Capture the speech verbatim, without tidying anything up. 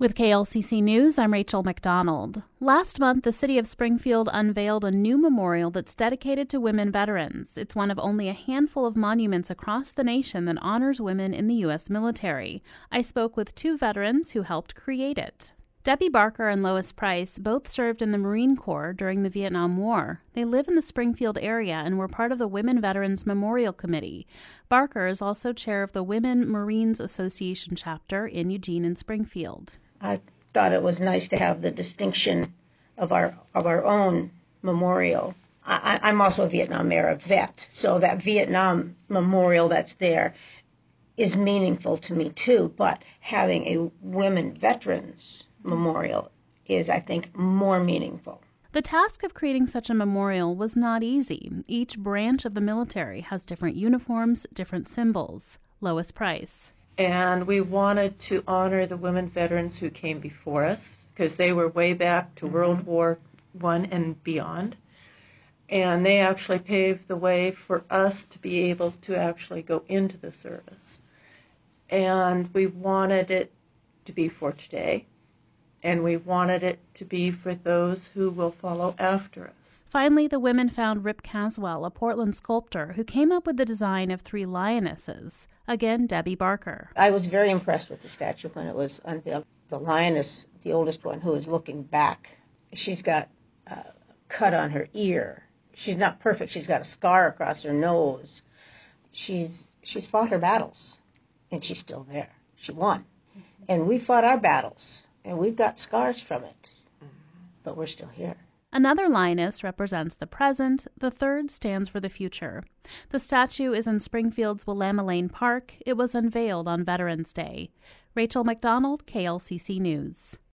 With K L C C News, I'm Rachel McDonald. Last month, the city of Springfield unveiled a new memorial that's dedicated to women veterans. It's one of only a handful of monuments across the nation that honors women in the U S military. I spoke with two veterans who helped create it. Debbie Barker and Lois Price both served in the Marine Corps during the Vietnam War. They live in the Springfield area and were part of the Women Veterans Memorial Committee. Barker is also chair of the Women Marines Association chapter in Eugene and Springfield. I thought it was nice to have the distinction of our of our own memorial. I, I'm also a Vietnam era vet, so that Vietnam memorial that's there is meaningful to me too, but having a women veterans memorial is, I think, more meaningful. The task of creating such a memorial was not easy. Each branch of the military has different uniforms, different symbols. Lois Price. And we wanted to honor the women veterans who came before us, because they were way back to mm-hmm. World War One and beyond. And they actually paved the way for us to be able to actually go into the service. And we wanted it to be for today. And we wanted it to be for those who will follow after us. Finally, the women found Rip Caswell, a Portland sculptor, who came up with the design of three lionesses. Again, Debbie Barker. I was very impressed with the statue when it was unveiled. The lioness, the oldest one, who is looking back, she's got a cut on her ear. She's not perfect. She's got a scar across her nose. She's she's fought her battles, and she's still there. She won. And we fought our battles, and we've got scars from it, but we're still here. Another lioness represents the present, the third stands for the future. The statue is in Springfield's Willamette Lane Park. It was unveiled on Veterans Day. Rachel McDonald, K L C C News.